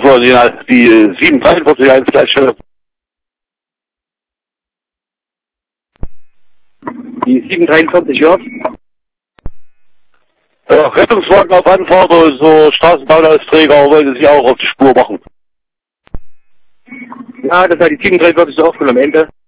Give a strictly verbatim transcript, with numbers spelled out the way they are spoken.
so, die, die sieben dreiundvierzig eins Gleitstelle. Die sieben dreiundvierzig, ja. Ja, Rettungswagen auf Anfahrt und so Straßenbahnausträger wollte sich auch auf die Spur machen. Ja, das hat die sieben dreiundvierzig so aufgenommen am Ende.